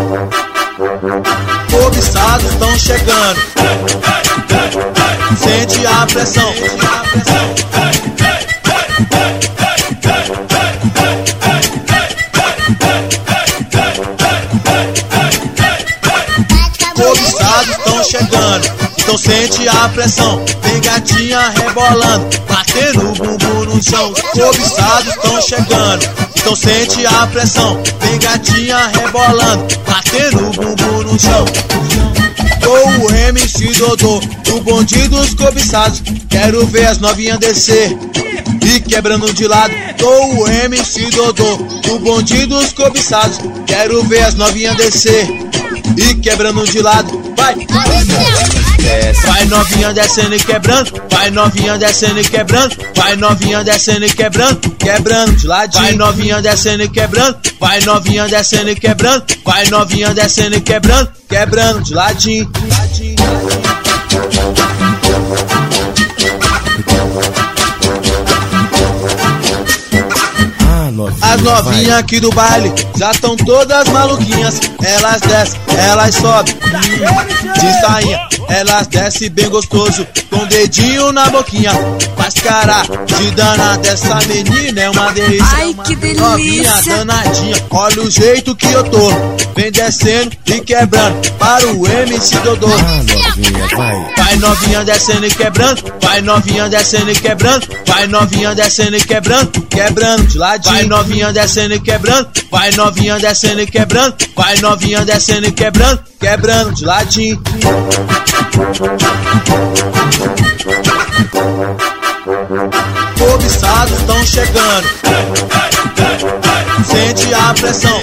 Cobiçados estão chegando, sente a pressão. Cobiçados estão chegando, então sente a pressão. Tem gatinha rebolando, batendo o bumbum no chão. Cobiçados estão chegando, então sente a pressão. Tem gatinha rebolando, batendo o bumbum no chão. Sou o MC Dodô, do bonde dos cobiçados. Quero ver as novinhas descer e quebrando de lado. Sou o MC Dodô, do bonde dos cobiçados. Quero ver as novinhas descer e quebrando de lado. Vai! Vai novinha descendo e quebrando, vai novinha descendo e quebrando, vai novinha descendo e quebrando, quebrando de ladinho. Vai novinha descendo e quebrando, vai novinha descendo e quebrando, vai novinha descendo e quebrando, quebrando de ladinho. As novinhas aqui do baile já estão todas maluquinhas. Elas descem, elas sobem de sainha. Elas descem bem gostoso, com dedinho na boquinha. Mas cara de danada, essa menina é uma delícia. Ai, que delícia. Novinha danadinha, olha o jeito que eu tô. Vem descendo e quebrando para o MC Dodô. Novinha, vai. Vai novinha descendo e quebrando, vai novinha descendo e quebrando, vai novinha descendo e quebrando, quebrando de ladinho. Vai novinha descendo e quebrando, vai novinha descendo e quebrando, vai novinha descendo e quebrando, quebrando de ladinho. Cobiçados estão chegando, sente a pressão.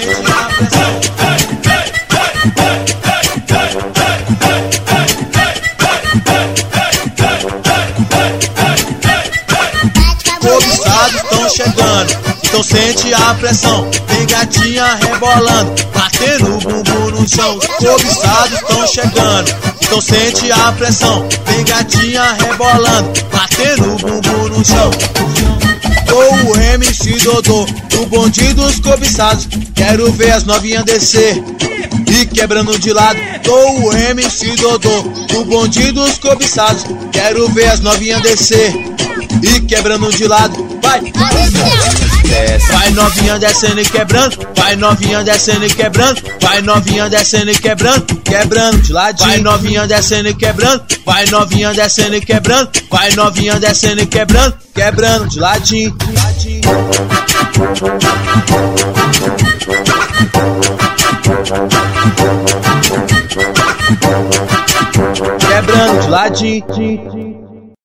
Cobiçados estão chegando, então sente a pressão. Tem gatinha rebolando, batendo o bumbum no chão. Cobiçados estão chegando, então sente a pressão. Tem gatinha rebolando, batendo o bumbum no chão. Sou o MC Dodô, do bonde dos cobiçados. Quero ver as novinhas descer e quebrando de lado. Sou o MC Dodô, do bonde dos cobiçados. Quero ver as novinhas descer e quebrando de lado. Vai! Vai novinha descendo e quebrando, vai novinha descendo e quebrando, vai novinha descendo e quebrando, quebrando de ladinho. Vai novinha descendo e quebrando, vai novinha descendo e quebrando, vai novinha descendo e quebrando, quebrando de ladinho. Quebrando de ladinho.